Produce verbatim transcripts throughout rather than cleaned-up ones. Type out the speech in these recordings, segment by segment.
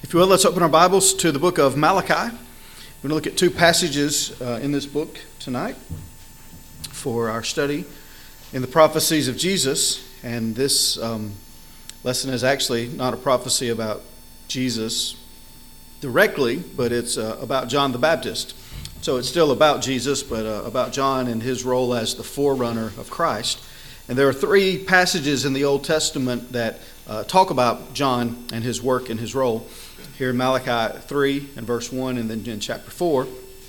If you will, let's open our Bibles to the book of Malachi. We're going to look at two passages uh, in this book tonight for our study in the prophecies of Jesus. And this um, lesson is actually not a prophecy about Jesus directly, but it's uh, about John the Baptist. So it's still about Jesus, but uh, about John and his role as the forerunner of Christ. And there are three passages in the Old Testament that uh, talk about John and his work and his role. Here in Malachi three and verse one, and then in chapter four.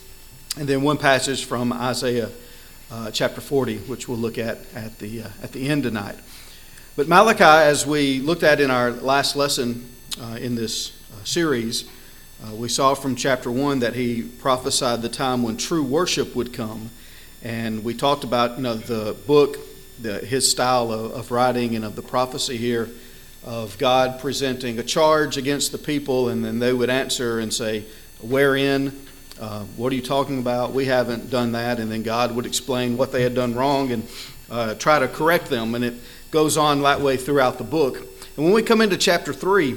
And then one passage from Isaiah uh, chapter forty, which we'll look at at the, uh, at the end tonight. But Malachi, as we looked at in our last lesson uh, in this uh, series, uh, we saw from chapter one that he prophesied the time when true worship would come. And we talked about you know the book, the, his style of, of writing and of the prophecy here, of God presenting a charge against the people, and then they would answer and say, wherein? Uh, what are you talking about? We haven't done that. And then God would explain what they had done wrong and uh, try to correct them. And it goes on that way throughout the book. And when we come into chapter three,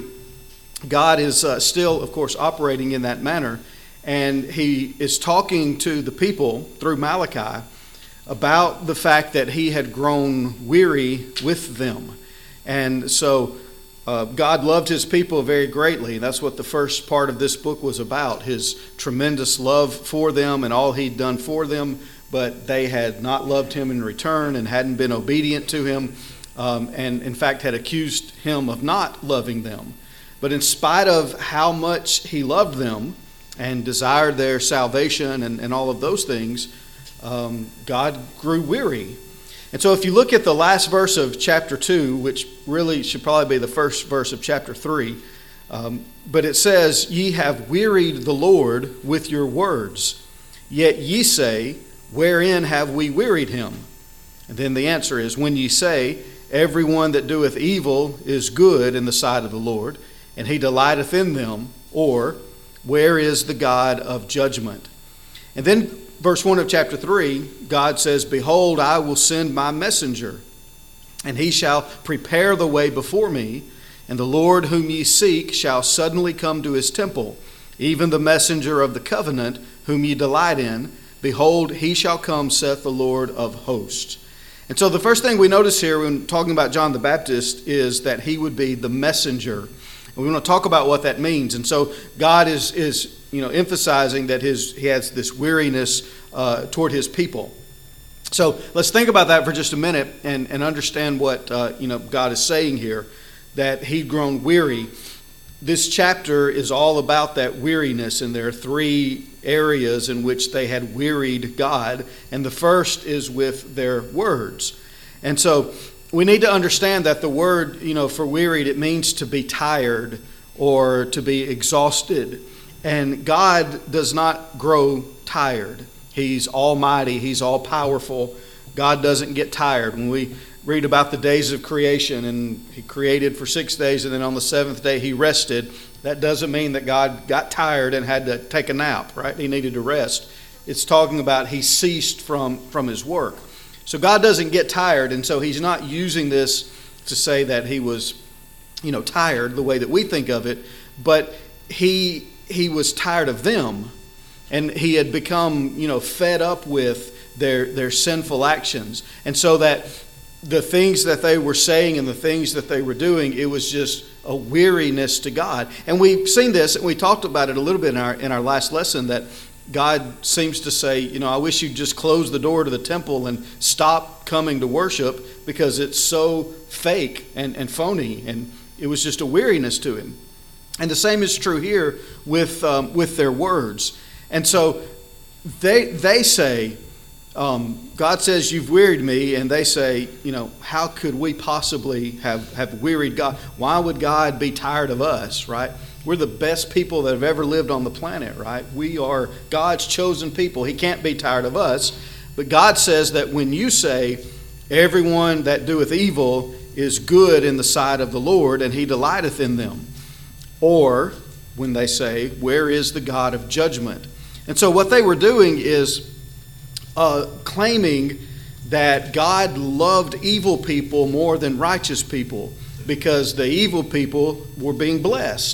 God is uh, still, of course, operating in that manner. And he is talking to the people through Malachi about the fact that he had grown weary with them. And so uh, God loved his people very greatly. That's what the first part of this book was about, his tremendous love for them and all he'd done for them. But they had not loved him in return and hadn't been obedient to him, um, and in fact had accused him of not loving them. But in spite of how much he loved them and desired their salvation and, and all of those things, um, God grew weary. And so if you look at the last verse of chapter two, which really should probably be the first verse of chapter three, um, but it says, ye have wearied the Lord with your words, yet ye say, wherein have we wearied him? And then the answer is, when ye say, everyone that doeth evil is good in the sight of the Lord, and he delighteth in them, or where is the God of judgment? And then verse one of chapter three, God says, behold, I will send my messenger, and he shall prepare the way before me, and the Lord whom ye seek shall suddenly come to his temple, even the messenger of the covenant whom ye delight in. Behold, he shall come, saith the Lord of hosts. And so the first thing we notice here when talking about John the Baptist is that he would be the messenger. And we want to talk about what that means. And so God is is you know, emphasizing that his he has this weariness uh, toward his people. So let's think about that for just a minute and, and understand what uh, you know God is saying here, that he'd grown weary. This chapter is all about that weariness, and there are three areas in which they had wearied God, and the first is with their words. And so we need to understand that the word, you know, for wearied, it means to be tired or to be exhausted. And God does not grow tired. He's almighty. He's all powerful. God doesn't get tired. When we read about the days of creation, and he created for six days, and then on the seventh day he rested, that doesn't mean that God got tired and had to take a nap, right? He needed to rest. It's talking about he ceased from, from his work. So God doesn't get tired, and so he's not using this to say that he was, you know, tired the way that we think of it, but he he was tired of them, and he had become, you know, fed up with their their sinful actions. And so that the things that they were saying and the things that they were doing, it was just a weariness to God. And we've seen this, and we talked about it a little bit in our in our last lesson, that God seems to say, you know, I wish you'd just close the door to the temple and stop coming to worship because it's so fake and, and phony, and it was just a weariness to him. And the same is true here with um, with their words. And so they they say, um, God says, you've wearied me, and they say, you know, how could we possibly have, have wearied God? Why would God be tired of us, right? We're the best people that have ever lived on the planet, right? We are God's chosen people. He can't be tired of us. But God says that when you say, everyone that doeth evil is good in the sight of the Lord, and he delighteth in them. Or when they say, where is the God of judgment? And so what they were doing is uh, claiming that God loved evil people more than righteous people, because the evil people were being blessed.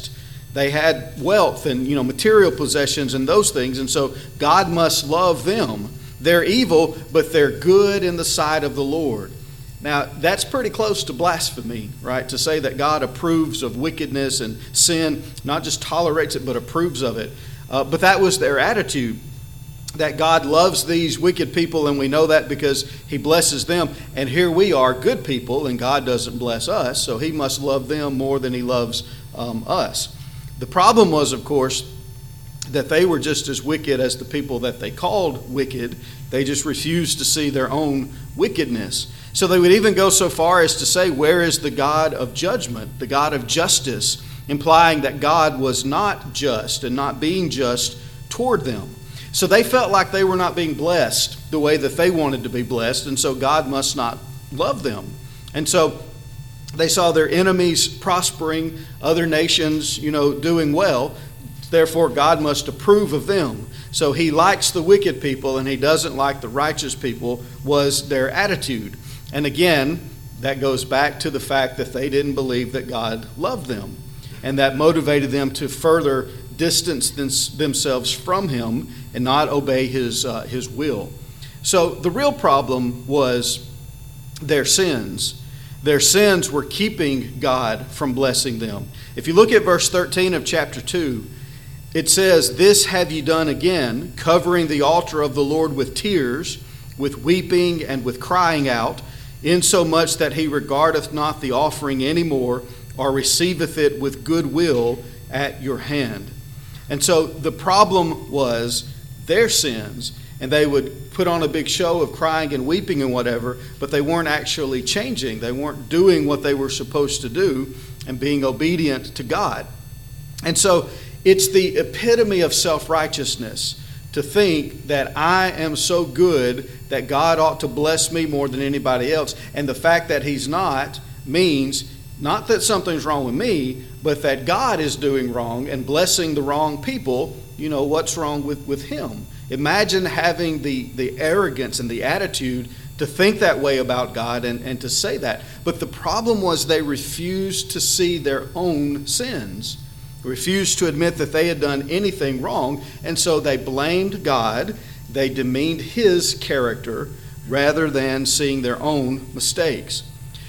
They had wealth and, you know, material possessions and those things, and so God must love them. They're evil, but they're good in the sight of the Lord. Now, that's pretty close to blasphemy, right? To say that God approves of wickedness and sin, not just tolerates it, but approves of it. Uh, but that was their attitude, that God loves these wicked people, and we know that because he blesses them. And here we are, good people, and God doesn't bless us, so he must love them more than he loves um, us. The problem was, of course, that they were just as wicked as the people that they called wicked. They just refused to see their own wickedness. So they would even go so far as to say, where is the God of judgment, the God of justice, implying that God was not just and not being just toward them. So they felt like they were not being blessed the way that they wanted to be blessed, and so God must not love them. And so they saw their enemies prospering, other nations, you know, doing well. Therefore, God must approve of them. So he likes the wicked people and he doesn't like the righteous people, was their attitude. And again, that goes back to the fact that they didn't believe that God loved them. And that motivated them to further distance themselves from him and not obey his, uh, his will. So the real problem was their sins. Their sins were keeping God from blessing them. If you look at verse thirteen of chapter two, it says, "This have ye done again, covering the altar of the Lord with tears, with weeping and with crying out, insomuch that he regardeth not the offering any more, or receiveth it with good will at your hand." And so the problem was their sins, and they would put on a big show of crying and weeping and whatever, but they weren't actually changing. They weren't doing what they were supposed to do and being obedient to God. And so it's the epitome of self-righteousness to think that I am so good that God ought to bless me more than anybody else. And the fact that he's not means not that something's wrong with me, but that God is doing wrong and blessing the wrong people. You know, what's wrong with, with him? Imagine having the, the arrogance and the attitude to think that way about God and, and to say that. But the problem was they refused to see their own sins, refused to admit that they had done anything wrong, and so they blamed God. They demeaned his character rather than seeing their own mistakes.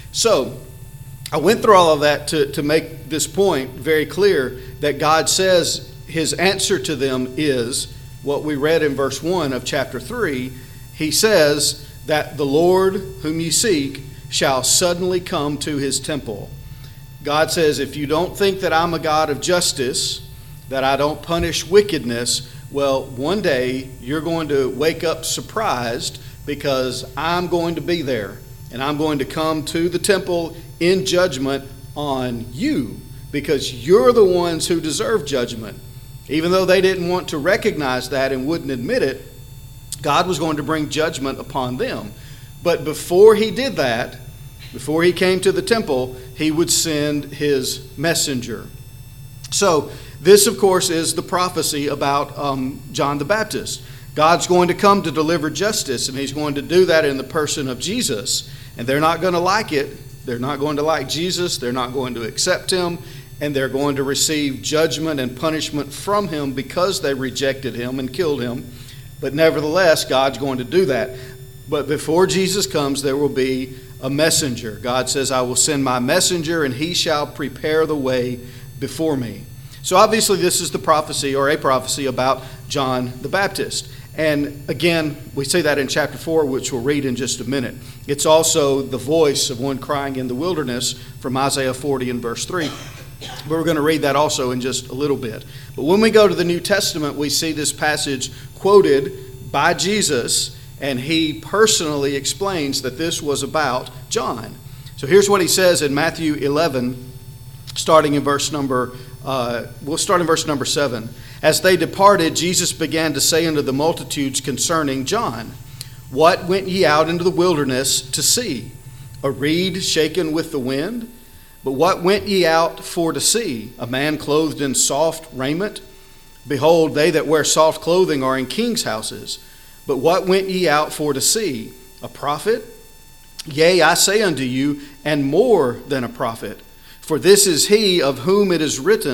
So I went through all of that to, to make this point very clear, that God says his answer to them is what we read in verse one of chapter three. He says that the Lord whom ye seek shall suddenly come to his temple. God says, if you don't think that I'm a God of justice, that I don't punish wickedness, well, one day you're going to wake up surprised, because I'm going to be there and I'm going to come to the temple in judgment on you, because you're the ones who deserve judgment. Even though they didn't want to recognize that and wouldn't admit it, God was going to bring judgment upon them. But before he did that, before he came to the temple, he would send his messenger. So this, of course, is the prophecy about um, John the Baptist. God's going to come to deliver justice, and he's going to do that in the person of Jesus. And they're not going to like it. They're not going to like Jesus. They're not going to accept him. And they're going to receive judgment and punishment from him because they rejected him and killed him. But nevertheless, God's going to do that. But before Jesus comes, there will be a messenger. God says, I will send my messenger, and he shall prepare the way before me. So obviously this is the prophecy, or a prophecy, about John the Baptist. And again, we see that in chapter four, which we'll read in just a minute. It's also the voice of one crying in the wilderness from Isaiah forty and verse three. But we're going to read that also in just a little bit. But when we go to the New Testament, we see this passage quoted by Jesus, and he personally explains that this was about John. So here's what he says in Matthew eleven, starting in verse number, uh, we'll start in verse number seven. As they departed, Jesus began to say unto the multitudes concerning John, What went ye out into the wilderness to see? A reed shaken with the wind? But what went ye out for to see? A man clothed in soft raiment? Behold, they that wear soft clothing are in kings' houses. But what went ye out for to see? A prophet? Yea, I say unto you, and more than a prophet. For this is he of whom it is written,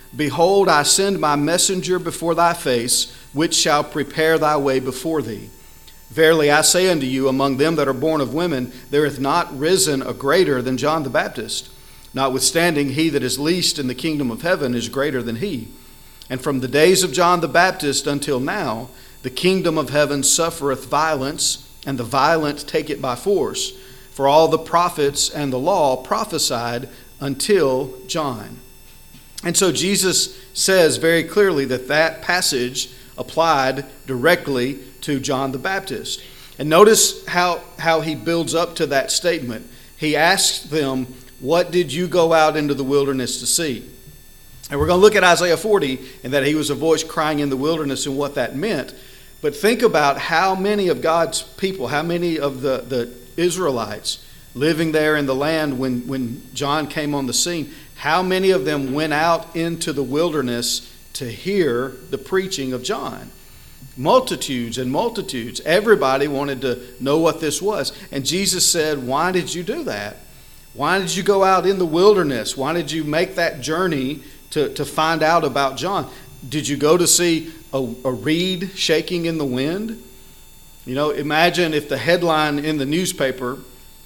Behold, I send my messenger before thy face, which shall prepare thy way before thee. Verily I say unto you, among them that are born of women, there hath not risen a greater than John the Baptist. Notwithstanding, he that is least in the kingdom of heaven is greater than he. And from the days of John the Baptist until now, the kingdom of heaven suffereth violence, and the violent take it by force. For all the prophets and the law prophesied until John. And so Jesus says very clearly that that passage applied directly to John the Baptist. And notice how, how he builds up to that statement. He asks them, what did you go out into the wilderness to see? And we're going to look at Isaiah forty, and that he was a voice crying in the wilderness and what that meant. But think about how many of God's people, how many of the, the Israelites living there in the land when, when John came on the scene, how many of them went out into the wilderness to hear the preaching of John? Multitudes and multitudes. Everybody wanted to know what this was. And Jesus said, why did you do that? Why did you go out in the wilderness? Why did you make that journey to, to find out about John? Did you go to see a, a reed shaking in the wind? You know, imagine if the headline in the newspaper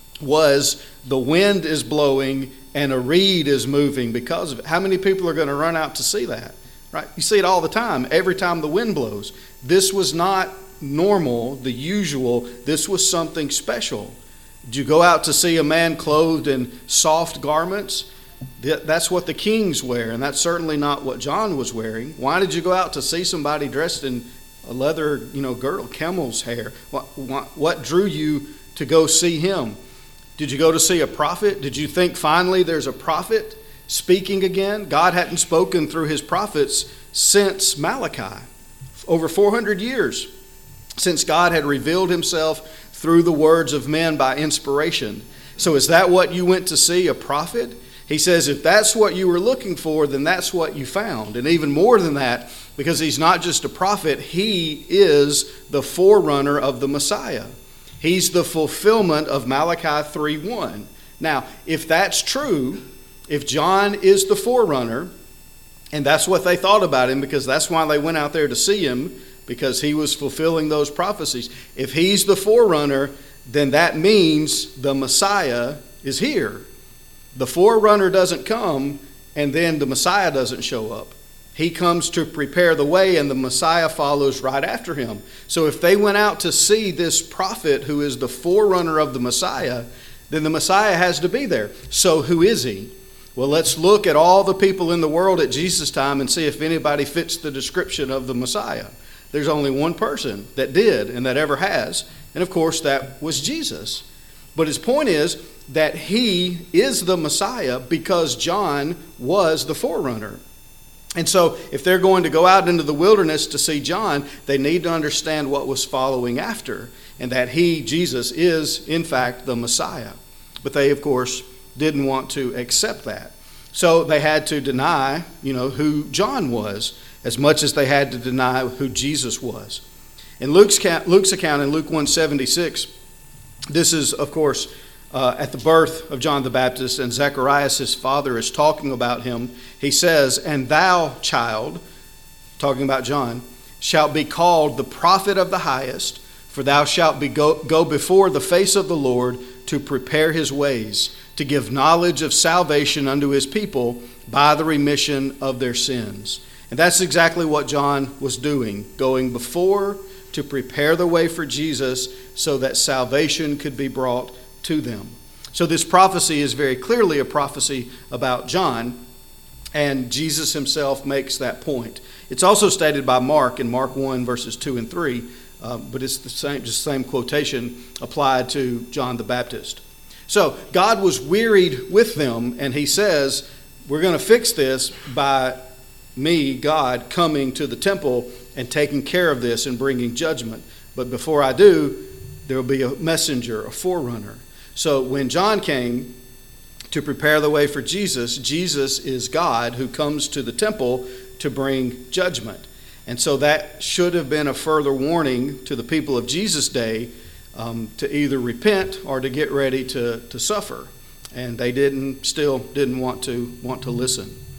was, the wind is blowing and a reed is moving because of it. How many people are going to run out to see that? Right? You see it all the time, every time the wind blows. This was not normal, the usual. This was something special. Did you go out to see a man clothed in soft garments? That's what the kings wear, and that's certainly not what John was wearing. Why did you go out to see somebody dressed in a leather, you know, girdle, camel's hair? What, what, what drew you to go see him? Did you go to see a prophet? Did you think finally there's a prophet speaking again? God hadn't spoken through his prophets since Malachi. Over four hundred years since God had revealed himself through the words of men by inspiration. So is that what you went to see, a prophet? He says if that's what you were looking for, then that's what you found. And even more than that, because he's not just a prophet, he is the forerunner of the Messiah. He's the fulfillment of Malachi three one. Now, if that's true, if John is the forerunner, and that's what they thought about him, because that's why they went out there to see him, because he was fulfilling those prophecies. If he's the forerunner, then that means the Messiah is here. The forerunner doesn't come, and then the Messiah doesn't show up. He comes to prepare the way, and the Messiah follows right after him. So if they went out to see this prophet who is the forerunner of the Messiah, then the Messiah has to be there. So who is he? Well, let's look at all the people in the world at Jesus' time and see if anybody fits the description of the Messiah. There's only one person that did and that ever has, and of course that was Jesus. But his point is that he is the Messiah because John was the forerunner. And so if they're going to go out into the wilderness to see John, they need to understand what was following after, and that he, Jesus, is in fact the Messiah. But they, of course, didn't want to accept that. So they had to deny, you know, who John was, as much as they had to deny who Jesus was. In Luke's, Luke's account, in Luke one seventy-six, this is, of course, uh, at the birth of John the Baptist, and Zacharias, his father, is talking about him. He says, and thou, child, talking about John, shalt be called the prophet of the highest, for thou shalt be go, go before the face of the Lord to prepare his ways, to give knowledge of salvation unto his people by the remission of their sins. And that's exactly what John was doing, going before to prepare the way for Jesus so that salvation could be brought to them. So this prophecy is very clearly a prophecy about John, and Jesus himself makes that point. It's also stated by Mark in Mark one, verses two and three, uh, but it's the same, just the same quotation applied to John the Baptist. So God was wearied with them, and he says, we're going to fix this by me, God, coming to the temple and taking care of this and bringing judgment. But before I do, there will be a messenger, a forerunner. So when John came to prepare the way for Jesus, Jesus is God who comes to the temple to bring judgment. And so that should have been a further warning to the people of Jesus' day um, to either repent or to get ready to, to suffer. And they didn't, still didn't want to want to listen.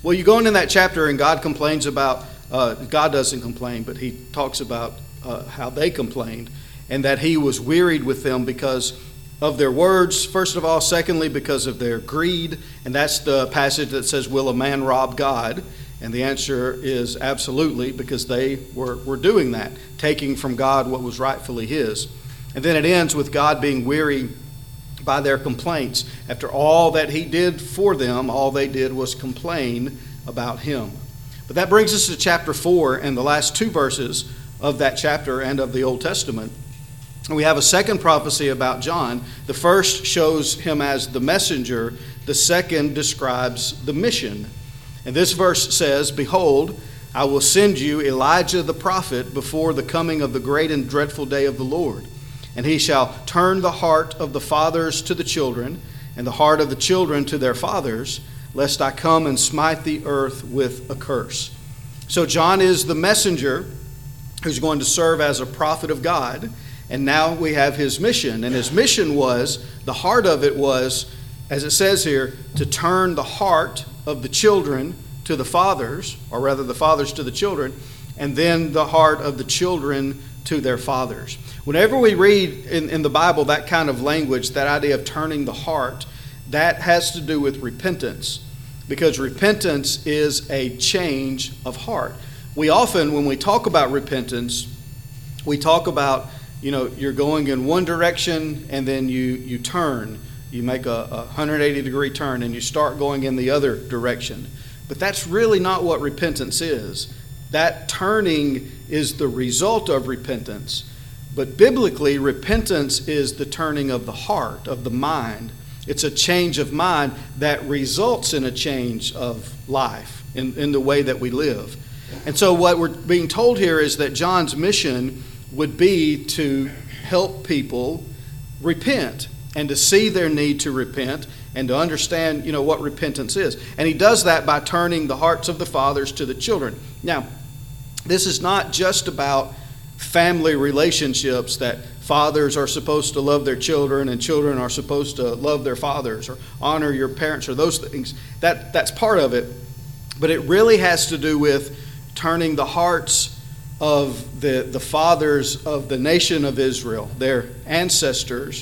Well, you go into that chapter and God complains about, uh, God doesn't complain, but he talks about uh, how they complained and that he was wearied with them because of their words, first of all. Secondly, because of their greed. And that's the passage that says, will a man rob God? And the answer is absolutely, because they were, were doing that, taking from God what was rightfully his. And then it ends with God being weary by their complaints. After all that he did for them, all they did was complain about him. But that brings us to chapter four and the last two verses of that chapter and of the Old Testament. And we have a second prophecy about John. The first shows him as the messenger. The second describes the mission. And this verse says, behold, I will send you Elijah the prophet before the coming of the great and dreadful day of the Lord. And he shall turn the heart of the fathers to the children, and the heart of the children to their fathers, lest I come and smite the earth with a curse. So John is the messenger who's going to serve as a prophet of God. And now we have his mission. And his mission was, the heart of it was, as it says here, to turn the heart of the children to the fathers, or rather the fathers to the children, and then the heart of the children to their fathers. Whenever we read in, in the Bible that kind of language, that idea of turning the heart, that has to do with repentance, because repentance is a change of heart. We often, when we talk about repentance, we talk about, you know, you're going in one direction and then you, you turn. You make a, a one hundred eighty degree turn and you start going in the other direction. But that's really not what repentance is. That turning is the result of repentance. But biblically, repentance is the turning of the heart, of the mind. It's a change of mind that results in a change of life in, in the way that we live. And so what we're being told here is that John's mission would be to help people repent and to see their need to repent and to understand, you know, what repentance is. And he does that by turning the hearts of the fathers to the children. Now, this is not just about family relationships, that fathers are supposed to love their children and children are supposed to love their fathers or honor your parents or those things. That, that's part of it. But it really has to do with turning the hearts of the, the fathers of the nation of Israel, their ancestors,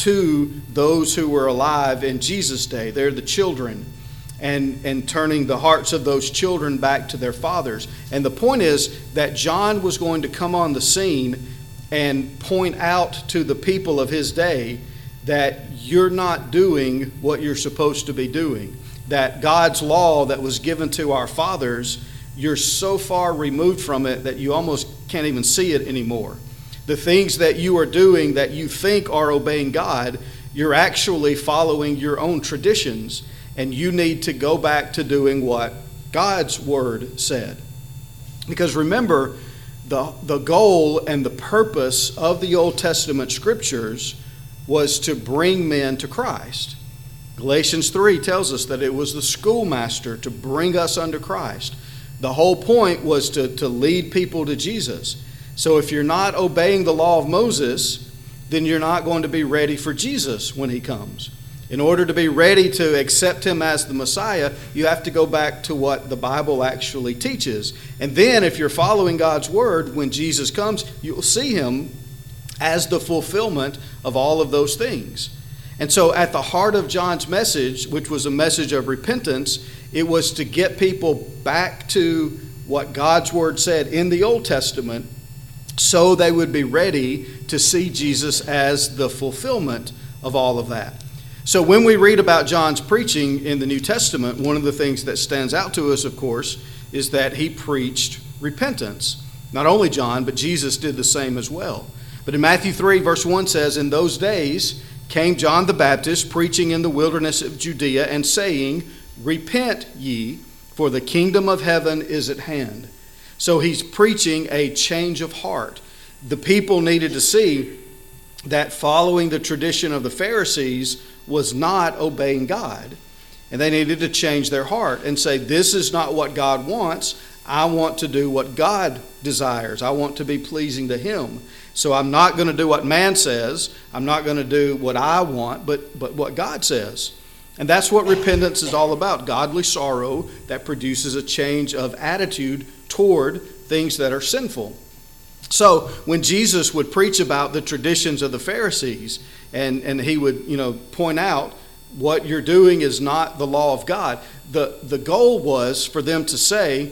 to those who were alive in Jesus' day. They're the children. And, and turning the hearts of those children back to their fathers. And the point is that John was going to come on the scene and point out to the people of his day that you're not doing what you're supposed to be doing. That God's law that was given to our fathers, you're so far removed from it that you almost can't even see it anymore. The things that you are doing that you think are obeying God, you're actually following your own traditions, and you need to go back to doing what God's word said. Because remember, the, the goal and the purpose of the Old Testament scriptures was to bring men to Christ. Galatians three tells us that it was the schoolmaster to bring us unto Christ. The whole point was to, to lead people to Jesus. So if you're not obeying the law of Moses, then you're not going to be ready for Jesus when he comes. In order to be ready to accept him as the Messiah, you have to go back to what the Bible actually teaches. And then if you're following God's word, when Jesus comes, you'll see him as the fulfillment of all of those things. And so at the heart of John's message, which was a message of repentance, it was to get people back to what God's word said in the Old Testament, so they would be ready to see Jesus as the fulfillment of all of that. So when we read about John's preaching in the New Testament, one of the things that stands out to us, of course, is that he preached repentance. Not only John, but Jesus did the same as well. But in Matthew three, verse one says, in those days came John the Baptist, preaching in the wilderness of Judea, and saying, repent ye, for the kingdom of heaven is at hand. So he's preaching a change of heart. The people needed to see that following the tradition of the Pharisees was not obeying God. And they needed to change their heart and say, this is not what God wants. I want to do what God desires. I want to be pleasing to him. So I'm not going to do what man says. I'm not going to do what I want, but, but what God says. And that's what repentance is all about, godly sorrow that produces a change of attitude toward things that are sinful. So when Jesus would preach about the traditions of the Pharisees, and, and he would, you know, point out what you're doing is not the law of God, the, the goal was for them to say,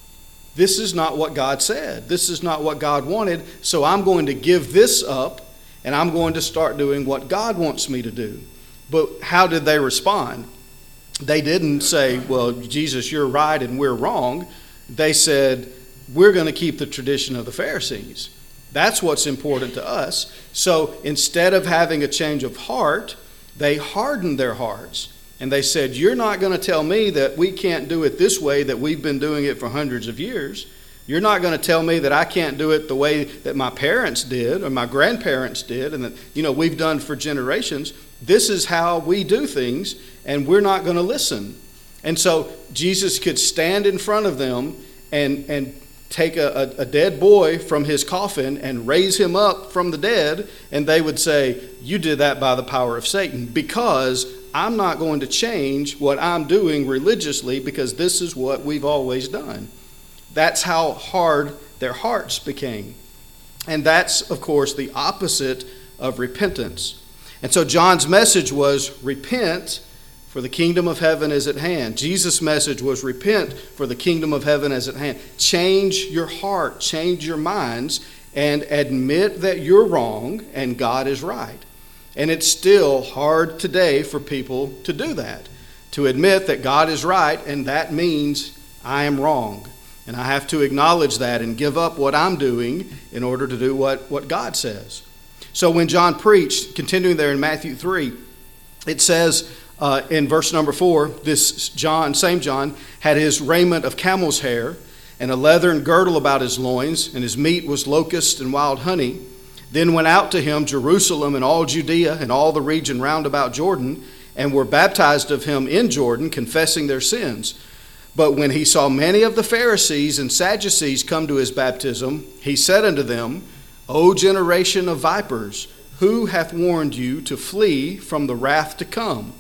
this is not what God said. This is not what God wanted, so I'm going to give this up, and I'm going to start doing what God wants me to do. But how did they respond? They didn't say, well, Jesus, you're right and we're wrong. They said, we're going to keep the tradition of the Pharisees. That's what's important to us. So instead of having a change of heart, they hardened their hearts. And they said, you're not going to tell me that we can't do it this way, that we've been doing it for hundreds of years. You're not going to tell me that I can't do it the way that my parents did or my grandparents did and that, you know, we've done for generations. This is how we do things, and we're not going to listen. And so Jesus could stand in front of them and, and take a, a, a dead boy from his coffin and raise him up from the dead, and they would say, you did that by the power of Satan, because I'm not going to change what I'm doing religiously because this is what we've always done. That's how hard their hearts became. And that's, of course, the opposite of repentance. And so John's message was, repent, for the kingdom of heaven is at hand. Jesus' message was, repent, for the kingdom of heaven is at hand. Change your heart, change your minds, and admit that you're wrong and God is right. And it's still hard today for people to do that, to admit that God is right, and that means I am wrong. And I have to acknowledge that and give up what I'm doing in order to do what, what God says. So when John preached, continuing there in Matthew three, it says uh, in verse number four, this John, same John, had his raiment of camel's hair and a leathern girdle about his loins, and his meat was locust and wild honey. Then went out to him Jerusalem and all Judea and all the region round about Jordan, and were baptized of him in Jordan, confessing their sins. But when he saw many of the Pharisees and Sadducees come to his baptism, he said unto them, O generation of vipers, who hath warned you to flee from the wrath to come?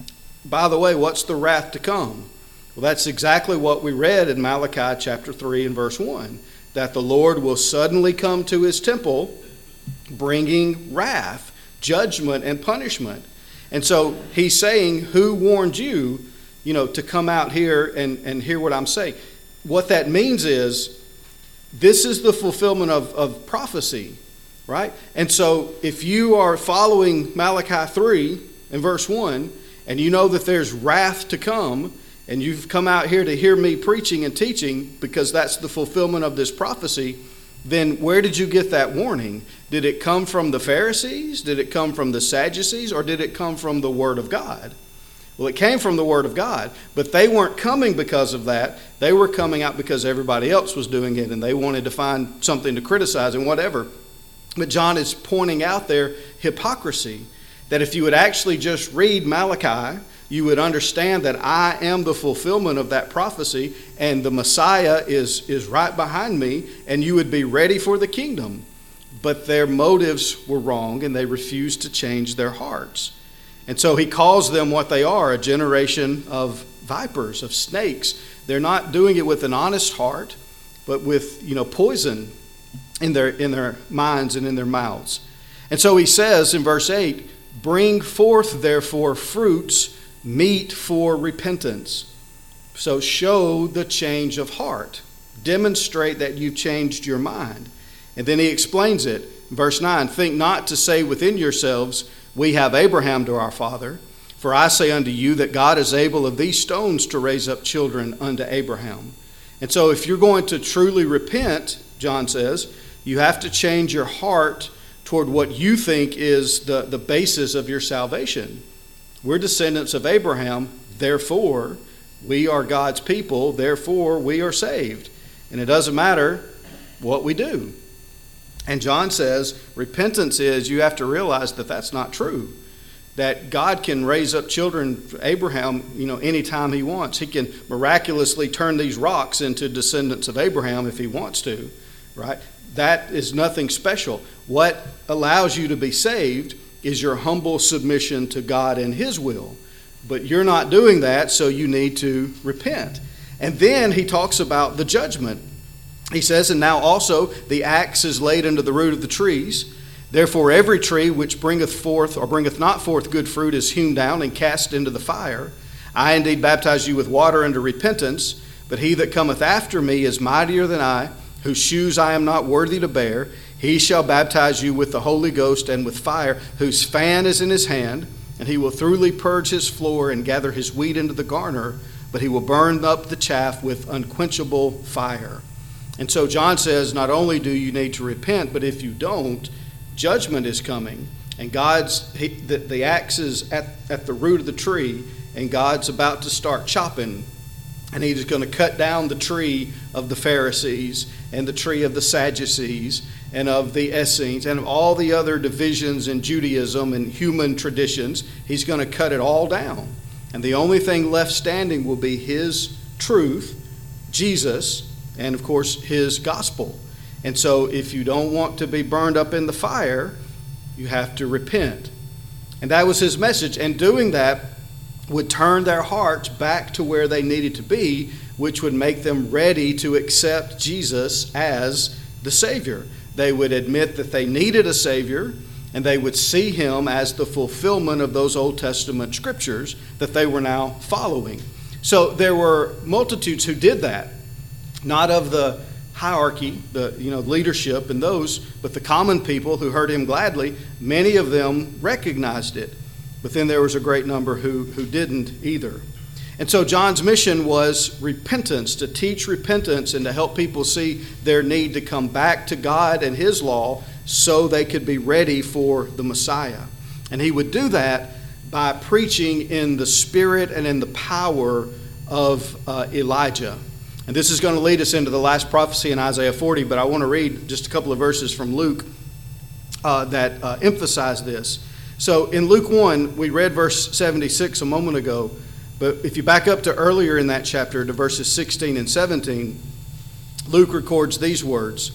By the way, what's the wrath to come? Well, that's exactly what we read in Malachi chapter three and verse one, that the Lord will suddenly come to his temple, bringing wrath, judgment, and punishment. And so he's saying, who warned you, you know, to come out here and, and hear what I'm saying? What that means is, this is the fulfillment of, of prophecy, right? And so if you are following Malachi three and verse one, and you know that there's wrath to come, and you've come out here to hear me preaching and teaching because that's the fulfillment of this prophecy, then where did you get that warning? Did it come from the Pharisees? Did it come from the Sadducees? Or did it come from the Word of God? Well, it came from the Word of God, but they weren't coming because of that. They were coming out because everybody else was doing it, and they wanted to find something to criticize and whatever. But John is pointing out their hypocrisy, that if you would actually just read Malachi, you would understand that I am the fulfillment of that prophecy, and the Messiah is, is right behind me, and you would be ready for the kingdom. But their motives were wrong, and they refused to change their hearts. And so he calls them what they are, a generation of vipers, of snakes. They're not doing it with an honest heart, but with, you know, poison in their in their minds and in their mouths. And so he says in verse eight, bring forth therefore fruits meet for repentance. So show the change of heart. Demonstrate that you've changed your mind. And then he explains it. Verse nine, think not to say within yourselves, we have Abraham to our father. For I say unto you that God is able of these stones to raise up children unto Abraham. And so if you're going to truly repent, John says, you have to change your heart toward what you think is the, the basis of your salvation. We're descendants of Abraham, therefore we are God's people, therefore we are saved. And it doesn't matter what we do. And John says repentance is you have to realize that that's not true. That God can raise up children, Abraham, you know, anytime he wants. He can miraculously turn these rocks into descendants of Abraham if he wants to, right? That is nothing special. What allows you to be saved is your humble submission to God and his will. But you're not doing that, so you need to repent. And then he talks about the judgment. He says, and now also the axe is laid under the root of the trees. Therefore every tree which bringeth forth or bringeth not forth good fruit is hewn down and cast into the fire. I indeed baptize you with water unto repentance, but he that cometh after me is mightier than I, whose shoes I am not worthy to bear. He shall baptize you with the Holy Ghost and with fire, whose fan is in his hand, and he will thoroughly purge his floor and gather his wheat into the garner, but he will burn up the chaff with unquenchable fire. And so John says, not only do you need to repent, but if you don't, judgment is coming. And God's, he, the, the axe is at, at the root of the tree, and God's about to start chopping. And he's going to cut down the tree of the Pharisees and the tree of the Sadducees and of the Essenes and of all the other divisions in Judaism and human traditions. He's going to cut it all down. And the only thing left standing will be his truth, Jesus, and of course his gospel. And so if you don't want to be burned up in the fire, you have to repent. And that was his message. And doing that would turn their hearts back to where they needed to be, which would make them ready to accept Jesus as the Savior. They would admit that they needed a Savior, and they would see him as the fulfillment of those Old Testament scriptures that they were now following. So there were multitudes who did that, not of the hierarchy, the you know leadership and those, but the common people who heard him gladly. Many of them recognized it, but then there was a great number who, who didn't either. And so John's mission was repentance, to teach repentance and to help people see their need to come back to God and his law so they could be ready for the Messiah. And he would do that by preaching in the spirit and in the power of uh, Elijah. And this is going to lead us into the last prophecy in Isaiah forty, but I want to read just a couple of verses from Luke uh, that uh, emphasize this. So in Luke one, we read verse seventy-six a moment ago, but if you back up to earlier in that chapter to verses sixteen and seventeen, Luke records these words.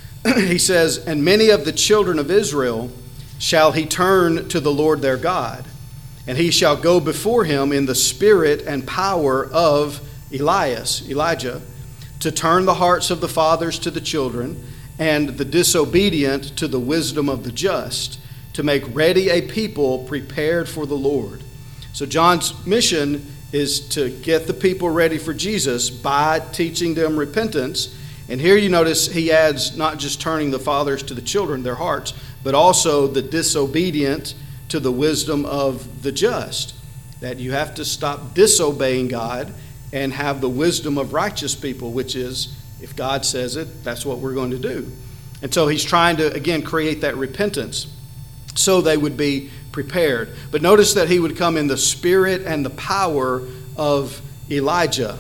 He says, and many of the children of Israel shall he turn to the Lord their God, and he shall go before him in the spirit and power of Elias, Elijah, to turn the hearts of the fathers to the children, and the disobedient to the wisdom of the just, to make ready a people prepared for the Lord. So John's mission is to get the people ready for Jesus by teaching them repentance. And here you notice he adds not just turning the fathers to the children, their hearts, but also the disobedient to the wisdom of the just. That you have to stop disobeying God and have the wisdom of righteous people, which is, if God says it, that's what we're going to do. And so he's trying to, again, create that repentance so they would be prepared. But notice that he would come in the spirit and the power of Elijah.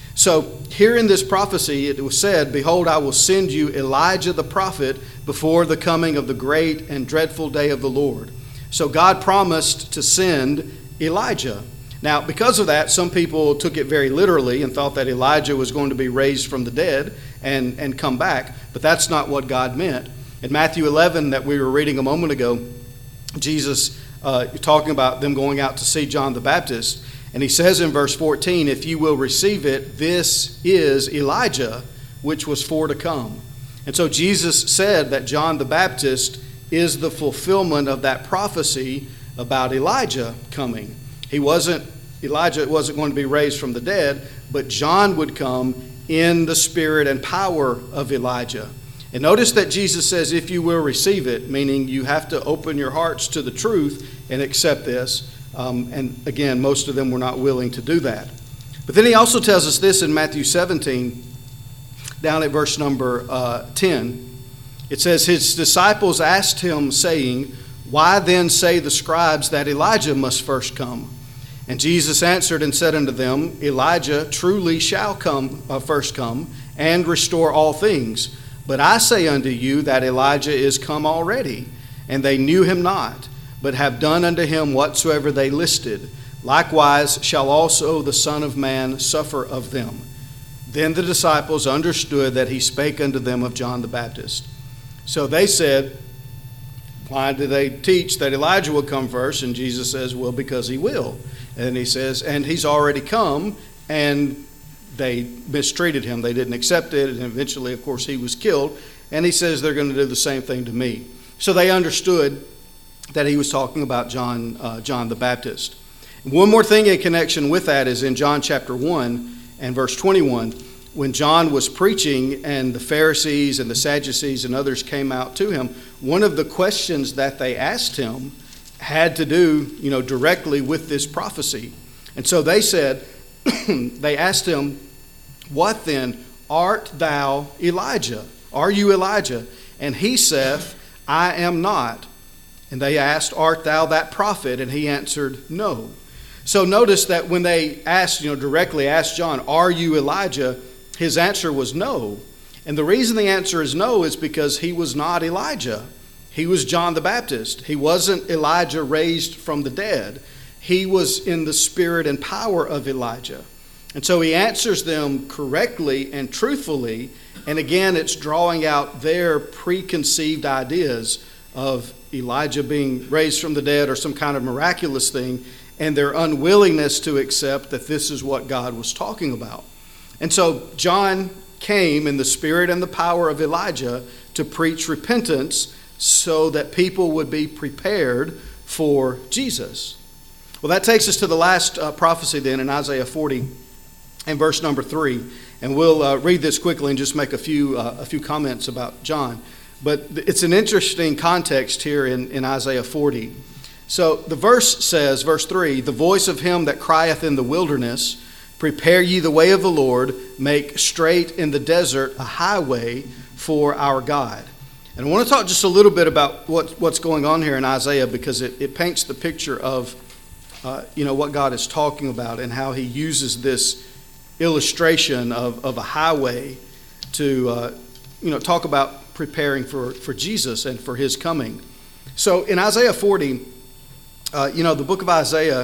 So here in this prophecy, it was said, behold, I will send you Elijah the prophet before the coming of the great and dreadful day of the Lord. So God promised to send Elijah. Now, because of that, some people took it very literally and thought that Elijah was going to be raised from the dead and, and come back. But that's not what God meant. In Matthew eleven that we were reading a moment ago, Jesus uh, talking about them going out to see John the Baptist. And he says in verse fourteen, if you will receive it, this is Elijah, which was for to come. And so Jesus said that John the Baptist is the fulfillment of that prophecy about Elijah coming. He wasn't, Elijah wasn't going to be raised from the dead, but John would come in the spirit and power of Elijah. And notice that Jesus says, if you will receive it, meaning you have to open your hearts to the truth and accept this. Um, and again, most of them were not willing to do that. But then he also tells us this in Matthew seventeen, down at verse number uh, ten. It says, his disciples asked him, saying, why then say the scribes that Elijah must first come? And Jesus answered and said unto them, Elijah truly shall come uh, first come and restore all things. But I say unto you that Elijah is come already, and they knew him not, but have done unto him whatsoever they listed. Likewise shall also the Son of Man suffer of them. Then the disciples understood that he spake unto them of John the Baptist. So they said, why do they teach that Elijah will come first? And Jesus says, well, because he will. And he says, and he's already come, and they mistreated him. They didn't accept it, and eventually, of course, he was killed. And he says they're going to do the same thing to me. So they understood that he was talking about John, uh, John the Baptist. One more thing in connection with that is in John chapter one and verse twenty-one, when John was preaching and the Pharisees and the Sadducees and others came out to him, one of the questions that they asked him had to do, you know, directly with this prophecy. And so they said, they asked him, "What then? Art thou Elijah? Are you Elijah?" And he saith, "I am not." And they asked, "Art thou that prophet?" And he answered, "No." So notice that when they asked, you know, directly asked John, "Are you Elijah?" his answer was no. And the reason the answer is no is because he was not Elijah. He was John the Baptist. He wasn't Elijah raised from the dead. He was in the spirit and power of Elijah. And so he answers them correctly and truthfully. And again, it's drawing out their preconceived ideas of Elijah being raised from the dead or some kind of miraculous thing, and their unwillingness to accept that this is what God was talking about. And so John came in the spirit and the power of Elijah to preach repentance so that people would be prepared for Jesus. Well, that takes us to the last uh, prophecy then in Isaiah forty and verse number three. And we'll uh, read this quickly and just make a few uh, a few comments about John. But it's an interesting context here in, in Isaiah forty. So the verse says, verse three, "The voice of him that crieth in the wilderness, prepare ye the way of the Lord, make straight in the desert a highway for our God." And I want to talk just a little bit about what, what's going on here in Isaiah, because it, it paints the picture of uh, you know, what God is talking about and how he uses this illustration of, of a highway to uh, you know, talk about preparing for, for Jesus and for his coming. So in Isaiah forty, uh, you know, the book of Isaiah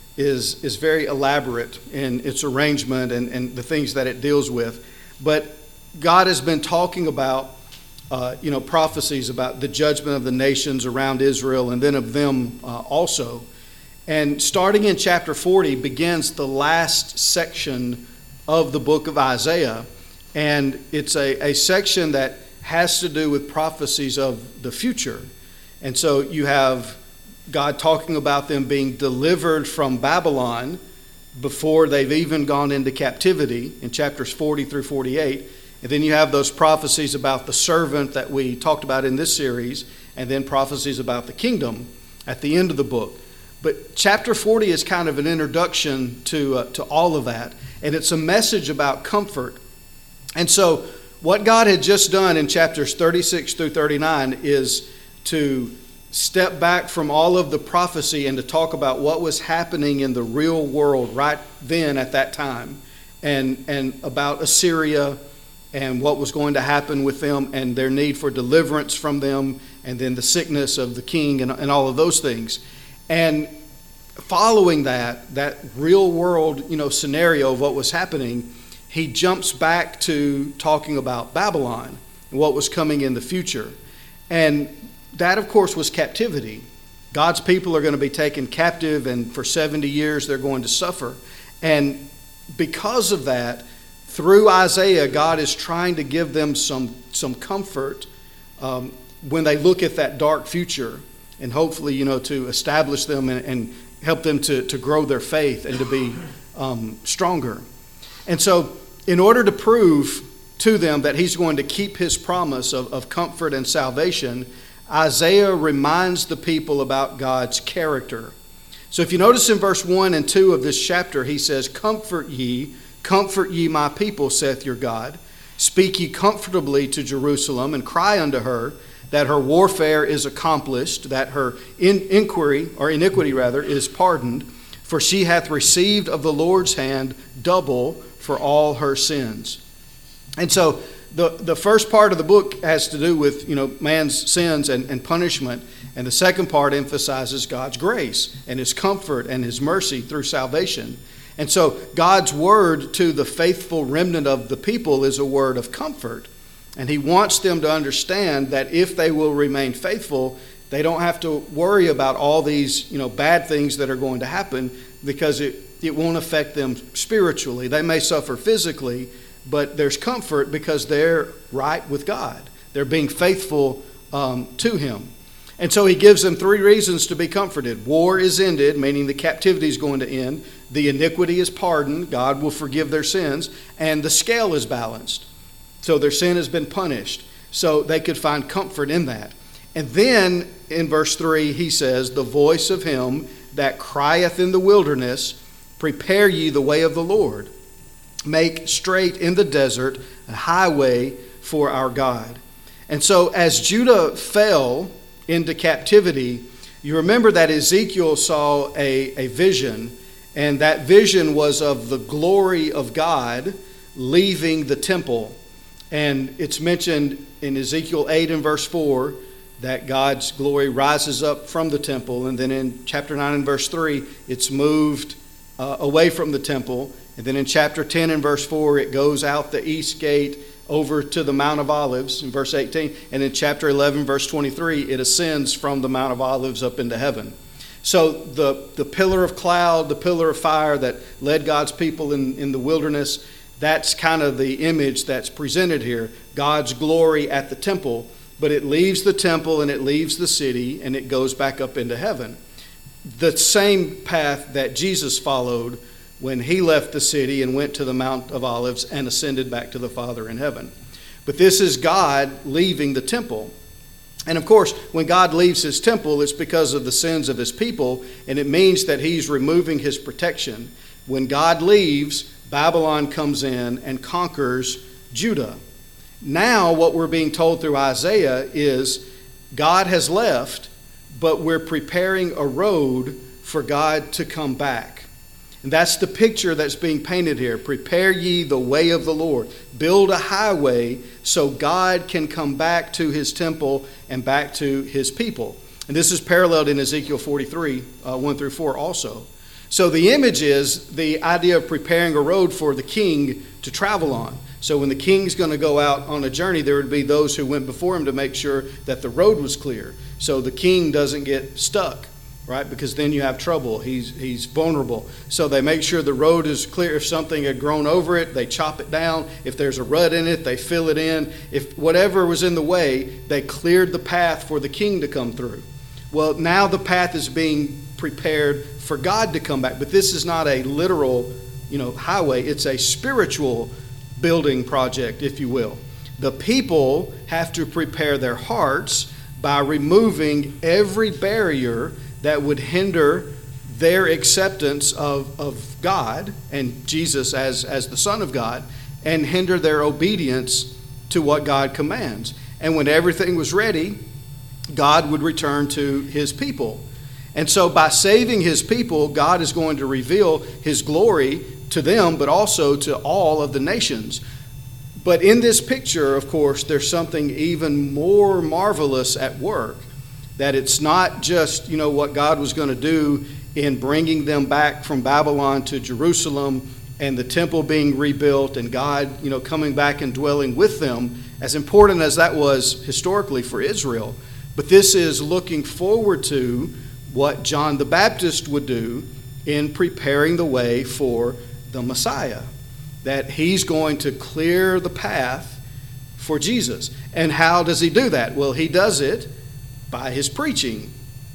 is, is very elaborate in its arrangement and, and the things that it deals with. But God has been talking about, uh, you know, prophecies about the judgment of the nations around Israel and then of them uh, also. And starting in chapter forty begins the last section of the book of Isaiah. And it's a, a section that has to do with prophecies of the future. And so you have God talking about them being delivered from Babylon before they've even gone into captivity in chapters forty through forty-eight. And then you have those prophecies about the servant that we talked about in this series, and then prophecies about the kingdom at the end of the book. But chapter forty is kind of an introduction to, uh, to all of that. And it's a message about comfort. And so what God had just done in chapters thirty-six through thirty-nine is to step back from all of the prophecy and to talk about what was happening in the real world right then at that time, and, and about Assyria and what was going to happen with them and their need for deliverance from them, and then the sickness of the king and, and all of those things. And following that, that real world, you know, scenario of what was happening, he jumps back to talking about Babylon and what was coming in the future. And that, of course, was captivity. God's people are going to be taken captive, and for seventy years they're going to suffer. And because of that, through Isaiah, God is trying to give them some, some comfort um, when they look at that dark future, and hopefully, you know, to establish them and, and help them to, to grow their faith and to be um, stronger. And so, in order to prove to them that he's going to keep his promise of, of comfort and salvation, Isaiah reminds the people about God's character. So if you notice in verse one and two of this chapter, he says, "Comfort ye, comfort ye my people, saith your God. Speak ye comfortably to Jerusalem, and cry unto her that her warfare is accomplished, that her in- inquiry, or iniquity rather, is pardoned, for she hath received of the Lord's hand double for all her sins." And so the, the first part of the book has to do with, you know, man's sins and, and punishment. And the second part emphasizes God's grace and his comfort and his mercy through salvation. And so God's word to the faithful remnant of the people is a word of comfort. And he wants them to understand that if they will remain faithful, they don't have to worry about all these, you know, bad things that are going to happen, because it, it won't affect them spiritually. They may suffer physically, but there's comfort because they're right with God. They're being faithful um, to him. And so he gives them three reasons to be comforted. War is ended, meaning the captivity is going to end. The iniquity is pardoned. God will forgive their sins. And the scale is balanced. So their sin has been punished. So they could find comfort in that. And then in verse three, he says, the voice of him that crieth in the wilderness, prepare ye the way of the Lord. Make straight in the desert a highway for our God. And so as Judah fell into captivity, you remember that Ezekiel saw a, a vision, and that vision was of the glory of God leaving the temple. And it's mentioned in Ezekiel eight and verse four that God's glory rises up from the temple. And then in chapter nine and verse three, it's moved uh, away from the temple. And then in chapter ten and verse four, it goes out the east gate over to the Mount of Olives in verse eighteen. And in chapter eleven, verse twenty-three, it ascends from the Mount of Olives up into heaven. So the, the pillar of cloud, the pillar of fire that led God's people in, in the wilderness, that's kind of the image that's presented here. God's glory at the temple, but it leaves the temple and it leaves the city and it goes back up into heaven. The same path that Jesus followed when he left the city and went to the Mount of Olives and ascended back to the Father in heaven. But this is God leaving the temple. And of course, when God leaves his temple, it's because of the sins of his people, and it means that he's removing his protection. When God leaves, Babylon comes in and conquers Judah. Now what we're being told through Isaiah is God has left, but we're preparing a road for God to come back. And that's the picture that's being painted here. Prepare ye the way of the Lord. Build a highway so God can come back to his temple and back to his people. And this is paralleled in Ezekiel forty-three, uh, one through four also. So the image is the idea of preparing a road for the king to travel on. So when the king's going to go out on a journey, there would be those who went before him to make sure that the road was clear, so the king doesn't get stuck. Right? Because then you have trouble. He's he's vulnerable. So they make sure the road is clear. If something had grown over it, they chop it down. If there's a rut in it, they fill it in. If whatever was in the way, they cleared the path for the king to come through. Well, now the path is being prepared for God to come back. But this is not a literal, you know, highway. It's a spiritual building project, if you will. The people have to prepare their hearts by removing every barrier that would hinder their acceptance of, of God and Jesus as, as the Son of God, and hinder their obedience to what God commands. And when everything was ready, God would return to his people. And so by saving his people, God is going to reveal his glory to them, but also to all of the nations. But in this picture, of course, there's something even more marvelous at work. That it's not just, you know, what God was going to do in bringing them back from Babylon to Jerusalem and the temple being rebuilt and God, you know, coming back and dwelling with them, as important as that was historically for Israel. But this is looking forward to what John the Baptist would do in preparing the way for the Messiah. That he's going to clear the path for Jesus. And how does he do that? Well, he does it by his preaching.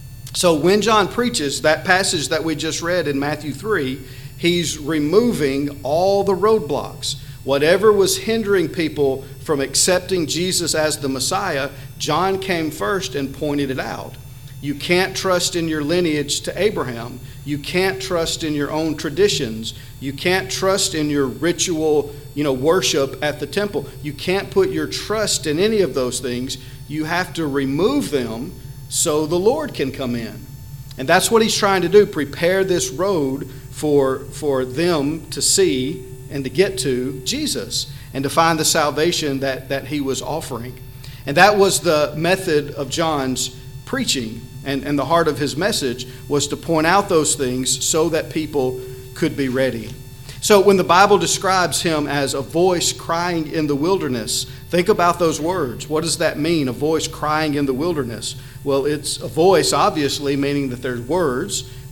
So when John preaches, that passage that we just read in Matthew three, he's removing all the roadblocks. Whatever was hindering people from accepting Jesus as the Messiah, John came first and pointed it out. You can't trust in your lineage to Abraham. You can't trust in your own traditions. You can't trust in your ritual, you know, worship at the temple. You can't put your trust in any of those things. You have to remove them so the Lord can come in. And that's what he's trying to do, prepare this road for, for them to see and to get to Jesus and to find the salvation that, that he was offering. And that was the method of John's preaching. And, and the heart of his message was to point out those things so that people could be ready. So when the Bible describes him as a voice crying in the wilderness, think about those words. What does that mean, a voice crying in the wilderness? Well, it's a voice, obviously, meaning that there's words.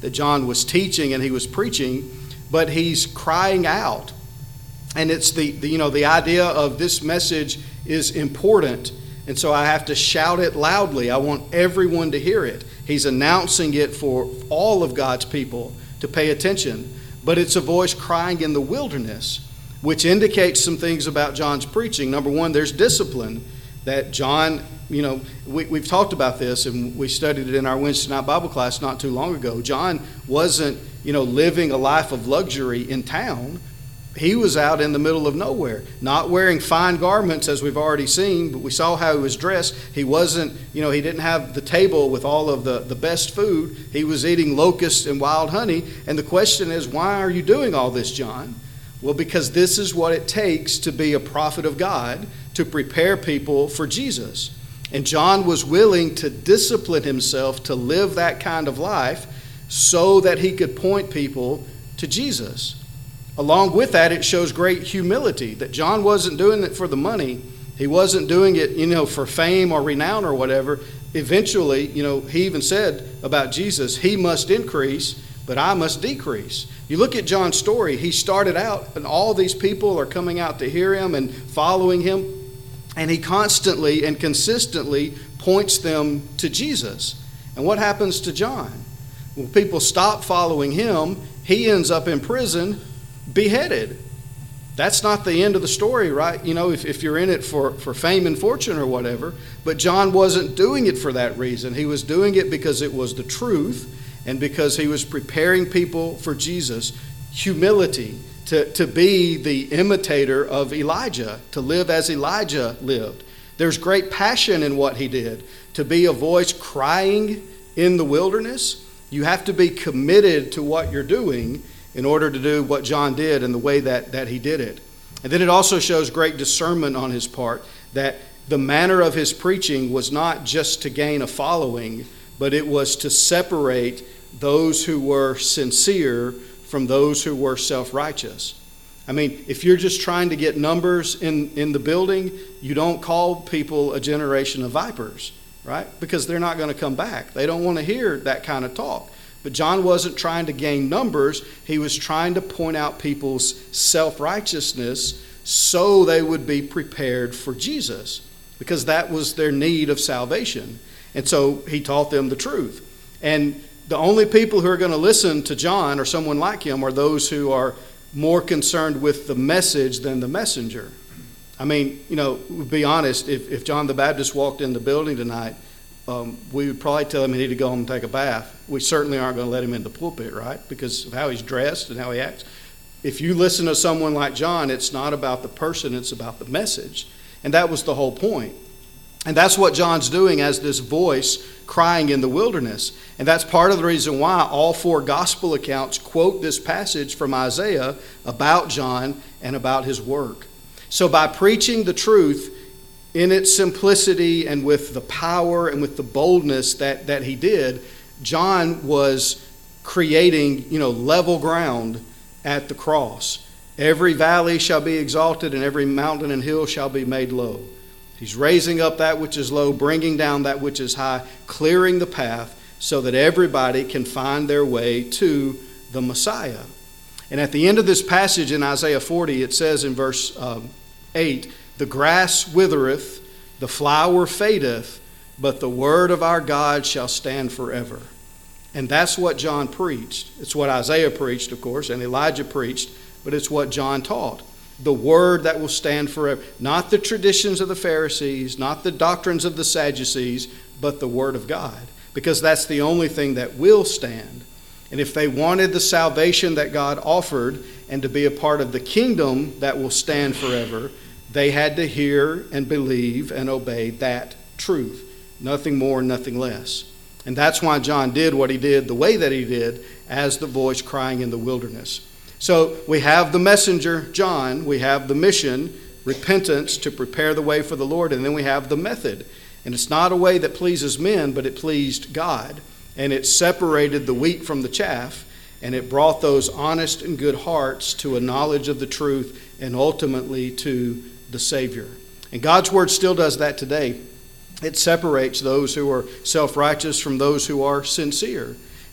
that John was teaching and he was preaching, but he's crying out. And it's the, the you know the idea of this message is important, and so I have to shout it loudly. I want everyone to hear it. He's announcing it for all of God's people to pay attention. But it's a voice crying in the wilderness, which indicates some things about John's preaching. Number one, there's discipline. That John, you know, we, we've talked about this, and we studied it in our Wednesday night Bible class not too long ago. John wasn't, you know, living a life of luxury in town. He was out in the middle of nowhere, not wearing fine garments, as we've already seen, but we saw how he was dressed. He wasn't, you know, he didn't have the table with all of the, the best food. He was eating locusts and wild honey. And the question is, why are you doing all this, John? Well, because this is what it takes to be a prophet of God, to prepare people for Jesus. And John was willing to discipline himself to live that kind of life so that he could point people to Jesus. Along with that, it shows great humility, that John wasn't doing it for the money. He wasn't doing it, you know, for fame or renown or whatever. Eventually, you know, he even said about Jesus, he must increase, but I must decrease. You look at John's story, he started out and all these people are coming out to hear him and following him. And he constantly and consistently points them to Jesus. And what happens to John? When people stop following him, he ends up in prison, beheaded. That's not the end of the story, right? You know, if, if you're in it for, for fame and fortune or whatever. But John wasn't doing it for that reason. He was doing it because it was the truth and because he was preparing people for Jesus. Humility, to, to be the imitator of Elijah, to live as Elijah lived. There's great passion in what he did. To be a voice crying in the wilderness, you have to be committed to what you're doing in order to do what John did and the way that, that he did it. And then it also shows great discernment on his part, that the manner of his preaching was not just to gain a following, but it was to separate those who were sincere from those who were self-righteous. I mean, if you're just trying to get numbers in, in the building, you don't call people a generation of vipers, right? Because they're not going to come back. They don't want to hear that kind of talk. But John wasn't trying to gain numbers. He was trying to point out people's self-righteousness so they would be prepared for Jesus, because that was their need of salvation. And so he taught them the truth. And the only people who are going to listen to John or someone like him are those who are more concerned with the message than the messenger. I mean, you know, to be honest, if, if John the Baptist walked in the building tonight, um, we would probably tell him he needed to go home and take a bath. We certainly aren't going to let him in the pulpit, right? Because of how he's dressed and how he acts. If you listen to someone like John, it's not about the person, it's about the message. And that was the whole point. And that's what John's doing as this voice crying in the wilderness. And that's part of the reason why all four gospel accounts quote this passage from Isaiah about John and about his work. So by preaching the truth in its simplicity and with the power and with the boldness that, that he did, John was creating, you know, level ground at the cross. Every valley shall be exalted and every mountain and hill shall be made low. He's raising up that which is low, bringing down that which is high, clearing the path so that everybody can find their way to the Messiah. And at the end of this passage in Isaiah forty, it says in verse um, eight, "The grass withereth, the flower fadeth, but the word of our God shall stand forever." And that's what John preached. It's what Isaiah preached, of course, and Elijah preached, but it's what John taught. The word that will stand forever. Not the traditions of the Pharisees, not the doctrines of the Sadducees, but the word of God. Because that's the only thing that will stand. And if they wanted the salvation that God offered and to be a part of the kingdom that will stand forever, they had to hear and believe and obey that truth. Nothing more, nothing less. And that's why John did what he did the way that he did as the voice crying in the wilderness. So we have the messenger, John. We have the mission, repentance, to prepare the way for the Lord. And then we have the method. And it's not a way that pleases men, but it pleased God. And it separated the wheat from the chaff. And it brought those honest and good hearts to a knowledge of the truth and ultimately to the Savior. And God's word still does that today. It separates those who are self-righteous from those who are sincere.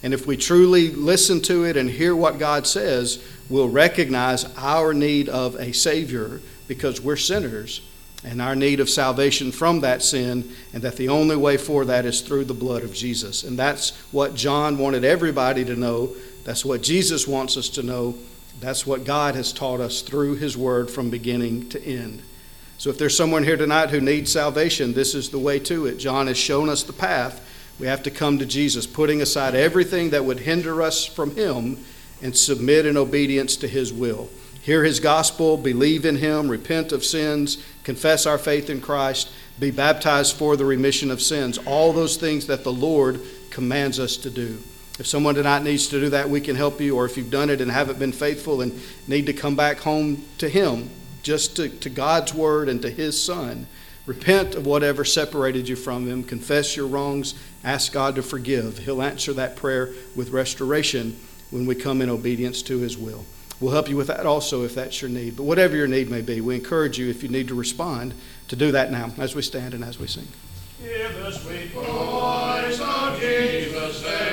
And if we truly listen to it and hear what God says, we'll recognize our need of a Savior because we're sinners and our need of salvation from that sin, and that the only way for that is through the blood of Jesus. And that's what John wanted everybody to know. That's what Jesus wants us to know. That's what God has taught us through his word from beginning to end. So if there's someone here tonight who needs salvation, this is the way to it. John has shown us the path. We have to come to Jesus, putting aside everything that would hinder us from him and submit in obedience to his will. Hear his gospel, believe in him, repent of sins, confess our faith in Christ, be baptized for the remission of sins. All those things that the Lord commands us to do. If someone tonight needs to do that, we can help you. Or if you've done it and haven't been faithful and need to come back home to him, just to, to God's word and to his Son, repent of whatever separated you from him, confess your wrongs, ask God to forgive. He'll answer that prayer with restoration when we come in obedience to his will. We'll help you with that also if that's your need. But whatever your need may be, we encourage you, if you need to respond, to do that now as we stand and as we sing. Hear the sweet voice of Jesus say,